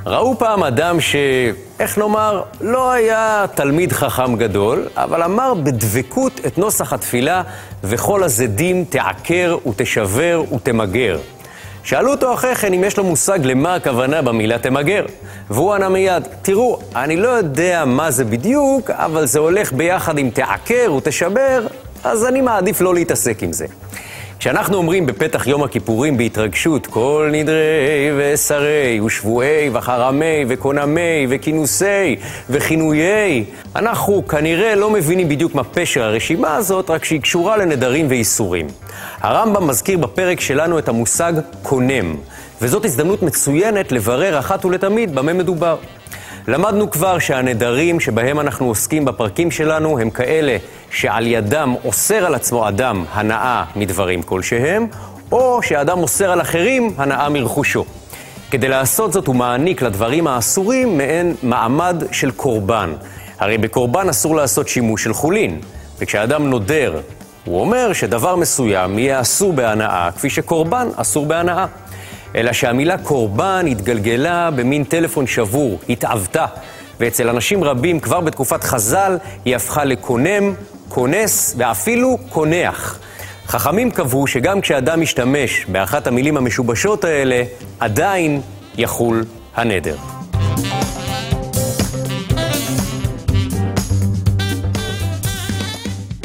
ראו פעם אדם איך נאמר, לא היה תלמיד חכם גדול, אבל אמר בדבקות את נוסח התפילה, וכל הזדים תעקר ותשבר ותמגר. שאלו אותו אחרי כן אם יש לו מושג למה הכוונה במילה תמגר. והוא ענה מיד, תראו, אני לא יודע מה זה בדיוק, אבל זה הולך ביחד עם תעקר ותשבר, אז אני מעדיף לא להתעסק עם זה. כשאנחנו אומרים בפתח יום הכיפורים בהתרגשות, כל נדרי ושרי ושבועי וחרמי וקונמי וכינוסי וכינויי, אנחנו כנראה לא מבינים בדיוק מה פשר הרשימה הזאת, רק שהיא קשורה לנדרים ואיסורים. הרמב"ם מזכיר בפרק שלנו את המושג קונם, וזאת הזדמנות מצוינת לברר אחת ולתמיד במה מדובר. למדנו כבר שהנדרים שבהם אנחנו עוסקים בפרקים שלנו הם כאלה שעל ידם אוסר על עצמו אדם הנאה מדברים כלשהם, או שאדם אוסר על אחרים הנאה מרכושו. כדי לעשות זאת הוא מעניק לדברים האסורים מעין מעמד של קורבן. הרי בקורבן אסור לעשות שימוש של חולין, וכשאדם נודר הוא אומר שדבר מסוים יהיה אסור בהנאה, כפי שקורבן אסור בהנאה. אלא שהמילה קורבן התגלגלה במין טלפון שבור, התעבתה, ואצל אנשים רבים כבר בתקופת חז"ל היא הפכה לקונם, כונס ואפילו קונח. חכמים קבעו שגם כשאדם משתמש באחת המילים המשובשות האלה, עדיין יחול הנדר.